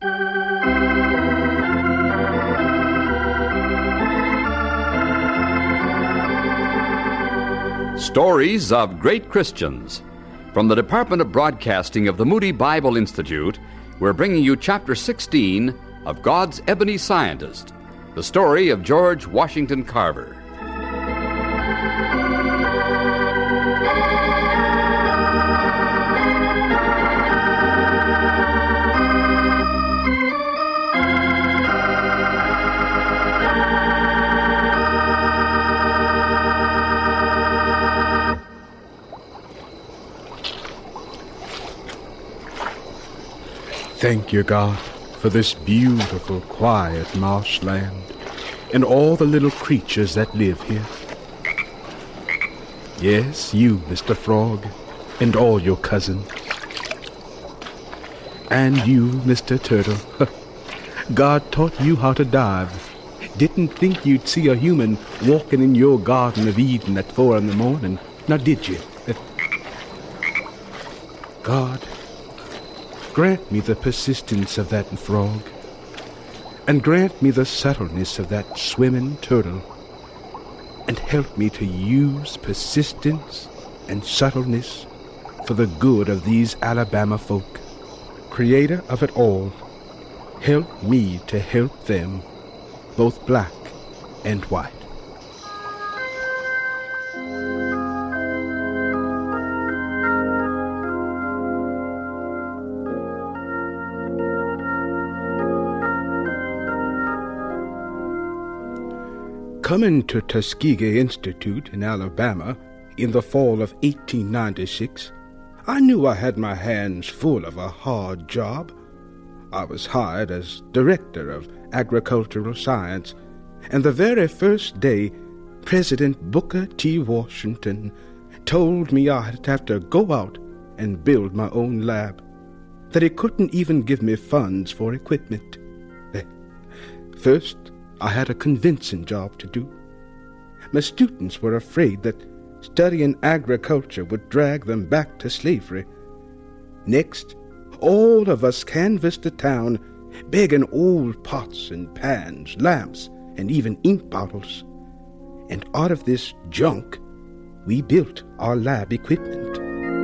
Stories of Great Christians. From the Department of Broadcasting of the Moody Bible Institute, we're bringing you Chapter 16 of God's Ebony Scientist, the story of George Washington Carver. Thank you, God, for this beautiful, quiet marshland and all the little creatures that live here. Yes, you, Mr. Frog, and all your cousins. And you, Mr. Turtle. God taught you how to dive. Didn't think you'd see a human walking in your Garden of Eden at 4 a.m. Now, did you? God, grant me the persistence of that frog, and grant me the subtleness of that swimming turtle, and help me to use persistence and subtleness for the good of these Alabama folk. Creator of it all, help me to help them, both black and white. Coming to Tuskegee Institute in Alabama in the fall of 1896, I knew I had my hands full of a hard job. I was hired as Director of Agricultural Science, and the very first day, President Booker T. Washington told me I'd have to go out and build my own lab, that he couldn't even give me funds for equipment. First, I had a convincing job to do. My students were afraid that studying agriculture would drag them back to slavery. Next, all of us canvassed the town, begging old pots and pans, lamps, and even ink bottles. And out of this junk, we built our lab equipment.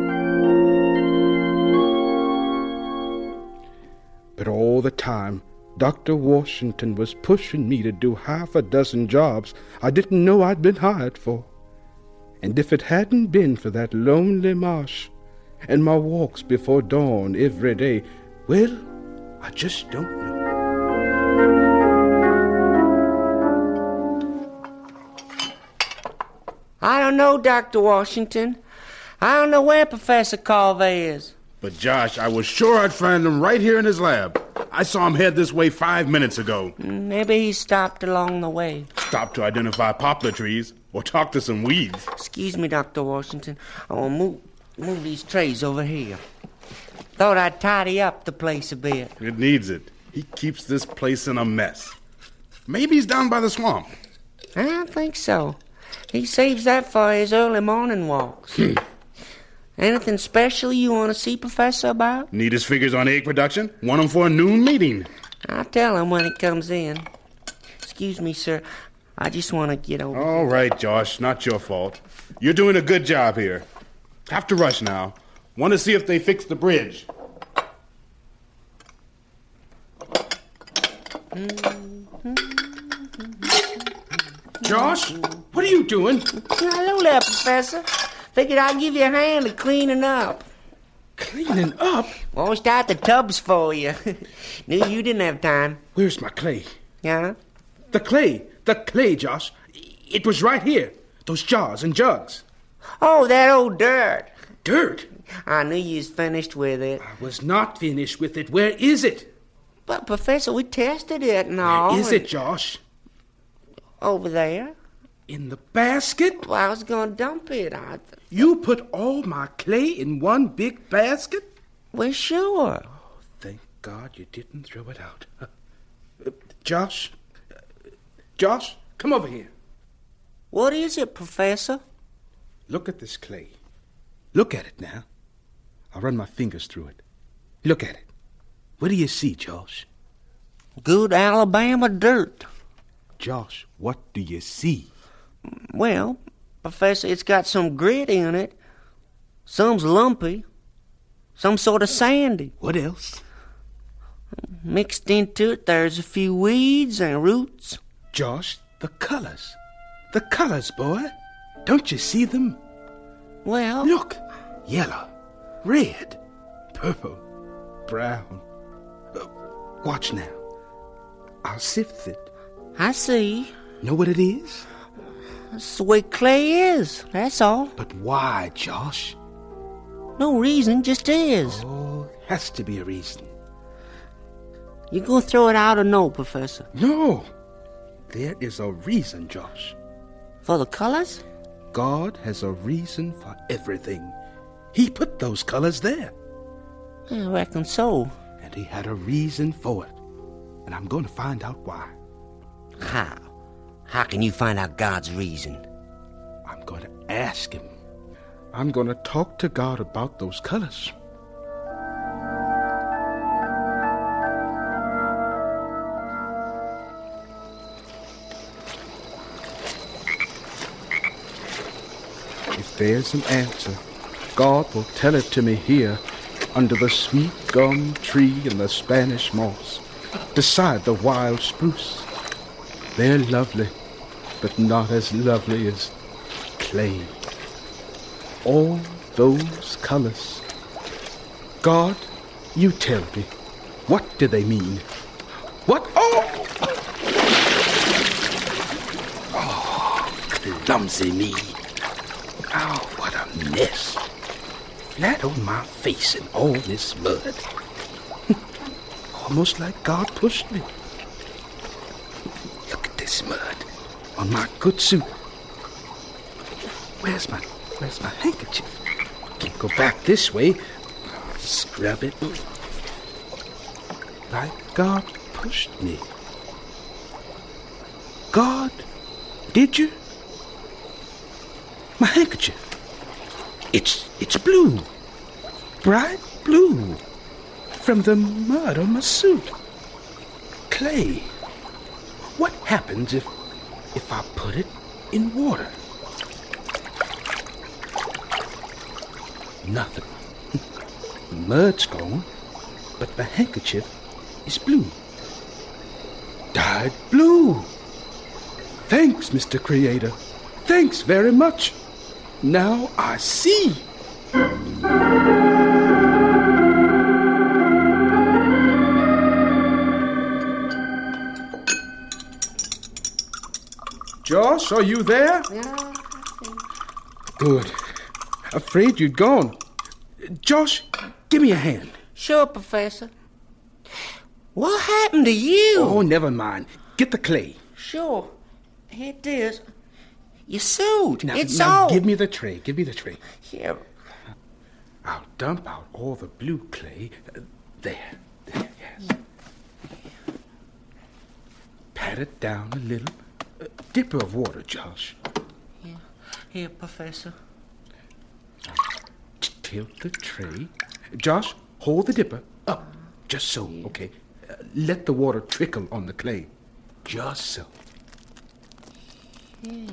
But all the time, Dr. Washington was pushing me to do half a dozen jobs I didn't know I'd been hired for. And if it hadn't been for that lonely marsh and my walks before dawn every day, well, I just don't know. I don't know, Dr. Washington. I don't know where Professor Carver is. But Josh, I was sure I'd find him right here in his lab. I saw him head this way 5 minutes ago. Maybe he stopped along the way. Stopped to identify poplar trees or talk to some weeds. Excuse me, Dr. Washington. I will move these trays over here. Thought I'd tidy up the place a bit. It needs it. He keeps this place in a mess. Maybe he's down by the swamp. I don't think so. He saves that for his early morning walks. Anything special you want to see Professor about? Need his figures on egg production? Want him for a noon meeting? I'll tell him when he comes in. Excuse me, sir. I just want to get over. All right, Josh. Not your fault. You're doing a good job here. Have to rush now. Want to see if they fixed the bridge. Josh, what are you doing? Hello there, Professor. Figured I'd give you a hand at cleaning up. Cleaning up? Washed out the tubs for you. Knew you didn't have time. Where's my clay? Yeah? The clay, Josh. It was right here. Those jars and jugs. Oh, that old dirt. Dirt? I knew you was finished with it. I was not finished with it. Where is it? But, Professor, we tested it and all. Where is it, Josh? Over there. In the basket? Well, I was going to dump it. You put all my clay in one big basket? Well, sure. Oh, thank God you didn't throw it out. Josh, come over here. What is it, Professor? Look at this clay. Look at it now. I'll run my fingers through it. Look at it. What do you see, Josh? Good Alabama dirt. Josh, what do you see? Well, Professor, it's got some grit in it. Some's lumpy. Some sort of sandy. What else? Mixed into it, there's a few weeds and roots. Josh, the colors. The colors, boy. Don't you see them? Well... Look. Yellow, red, purple, brown. Watch now. I'll sift it. I see. Know what it is? That's the way clay is, that's all. But why, Josh? No reason, just is. Oh, has to be a reason. You gonna throw it out or no, Professor? No. There is a reason, Josh. For the colors? God has a reason for everything. He put those colors there. I reckon so. And he had a reason for it. And I'm going to find out why. How? How can you find out God's reason? I'm going to ask him. I'm going to talk to God about those colors. If there's an answer, God will tell it to me here, under the sweet gum tree and the Spanish moss, beside the wild spruce. They're lovely, but not as lovely as clay. All those colors. God, you tell me, what do they mean? What? Oh, clumsy me. Oh, what a mess. Flat on my face in all this mud. Almost like God pushed me. Look at this mud on my good suit. Where's my handkerchief? Can't go back this way. Scrub it. Like God pushed me. God, did you? My handkerchief. It's blue. Bright blue. From the mud on my suit. Clay. What happens if I put it in water? Nothing. The mud's gone, but the handkerchief is blue. Dyed blue. Thanks, Mr. Creator. Thanks very much. Now I see. Josh, are you there? Yeah. Good. Afraid you'd gone. Josh, give me a hand. Sure, Professor. What happened to you? Oh, never mind. Get the clay. Sure. Here it is. Your suit. Now, It's now all... give me the tray. Give me the tray. Here. I'll dump out all the blue clay. There, yes. Pat it down a little. Dipper of water, Josh. Yeah. Here, Professor. Tilt the tray. Josh, hold the dipper up. Just so, okay. Let the water trickle on the clay. Just so. Yeah.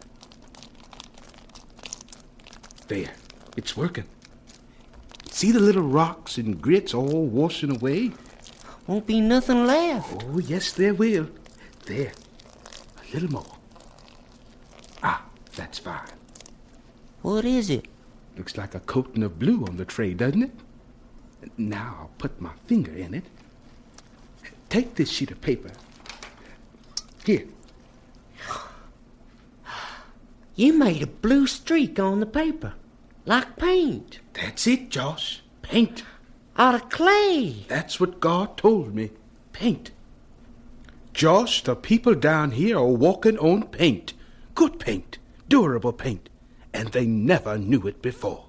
There. It's working. See the little rocks and grits all washing away? Won't be nothing left. Oh, yes, there will. There. A little more. Ah, that's fine. What is it? Looks like a coating of blue on the tray, doesn't it? Now I'll put my finger in it. Take this sheet of paper. Here. You made a blue streak on the paper. Like paint. That's it, Josh. Paint. Out of clay. That's what God told me. Paint. Josh, the people down here are walking on paint. Good paint. Durable paint. And they never knew it before.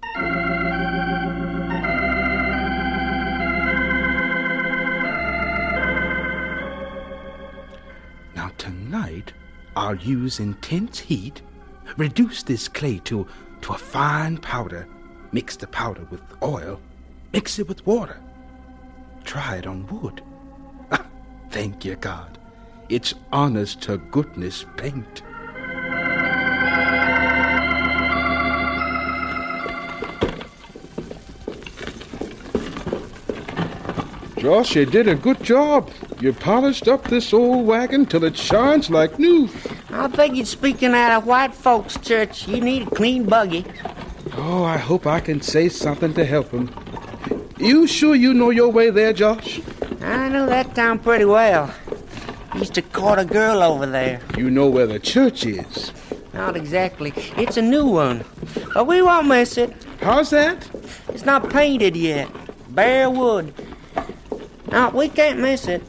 Now tonight, I'll use intense heat, reduce this clay to a fine powder, mix the powder with oil, mix it with water. try it on wood. Thank you, God. It's honest to goodness paint. Josh, you did a good job. You polished up this old wagon till it shines like new. I figured speaking at a white folks' church, you need a clean buggy. Oh, I hope I can say something to help him. You sure you know your way there, Josh? I know that town pretty well. Used to court a girl over there. You know where the church is? Not exactly. It's a new one. But we won't miss it. How's that? It's not painted yet. Bare wood. No, we can't miss it.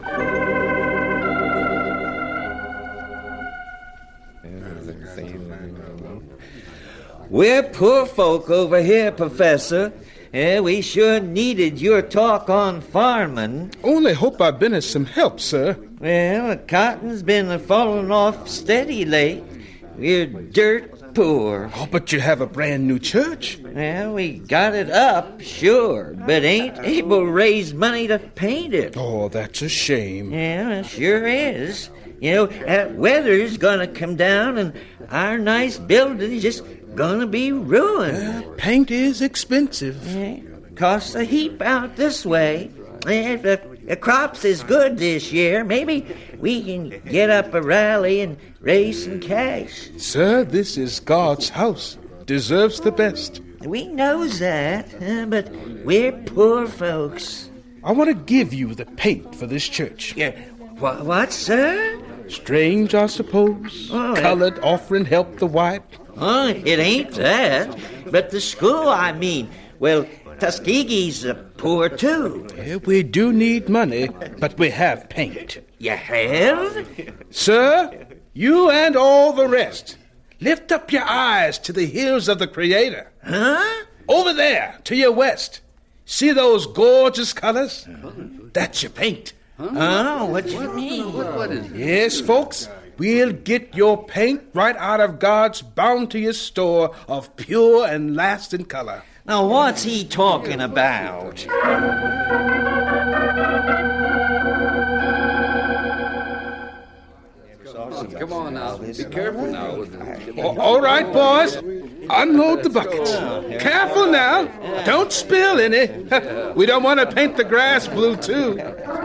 We're poor folk over here, Professor. We sure needed your talk on farming. Only hope I've been of some help, sir. Well, the cotton's been falling off steady late. We're dirt poor. Oh, but you have a brand new church. Well, we got it up, sure, but ain't able to raise money to paint it. Oh, that's a shame. Yeah, it sure is. You know, weather's gonna come down and our nice building's just gonna be ruined. Paint is expensive. Yeah, costs a heap out this way. If the crops is good this year, maybe we can get up a rally and raise some cash. Sir, this is God's house. Deserves the best. We knows that, but we're poor folks. I want to give you the paint for this church. Yeah, what, sir? Strange, I suppose. Oh, Colored offering help the white. Oh, it ain't that. But the school, I mean. Well, Tuskegee's poor, too. Yeah, we do need money, but we have paint. You have? Sir, you and all the rest, lift up your eyes to the hills of the Creator. Huh? Over there, to your west. See those gorgeous colors? That's your paint. Oh, what you mean? What is it? Yes, folks, we'll get your paint right out of God's bounteous store of pure and lasting color. Now, what's he talking about? Come on now. Be careful now. All right, boys. Unload the buckets. Careful now. Don't spill any. We don't want to paint the grass blue, too.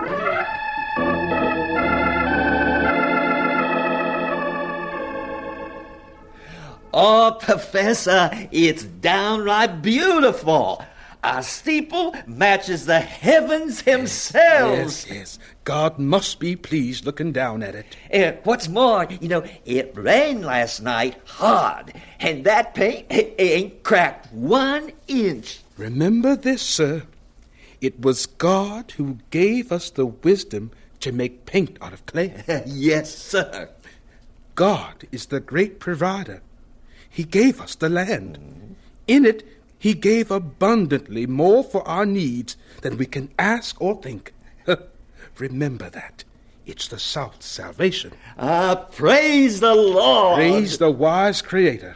Oh, Professor, it's downright beautiful. Our steeple matches the heavens themselves. Yes. God must be pleased looking down at it. What's more, it rained last night hard, and that paint ain't cracked 1 inch. Remember this, sir. It was God who gave us the wisdom to make paint out of clay. Yes, sir. God is the great provider. He gave us the land. In it, He gave abundantly more for our needs than we can ask or think. Remember that. It's the South's salvation. Praise the Lord. Praise the wise Creator.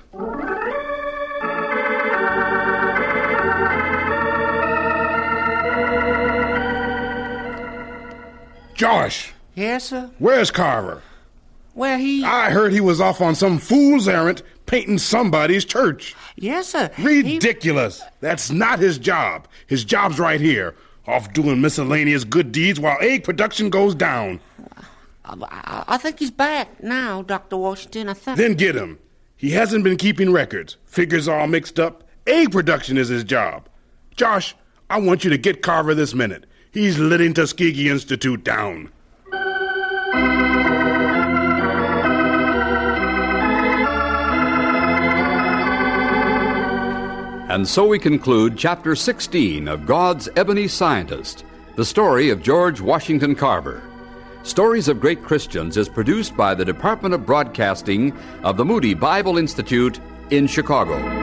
Josh, Yes, sir? where's Carver? Well, he... I heard he was off on some fool's errand painting somebody's church. Yes, sir. Ridiculous. That's not his job. His job's right here, off doing miscellaneous good deeds while egg production goes down. I think he's back now, Dr. Washington. I think... Then get him. He hasn't been keeping records. Figures all mixed up. Egg production is his job. Josh, I want you to get Carver this minute. He's letting Tuskegee Institute down. And so we conclude Chapter 16 of God's Ebony Scientist, the story of George Washington Carver. Stories of Great Christians is produced by the Department of Broadcasting of the Moody Bible Institute in Chicago.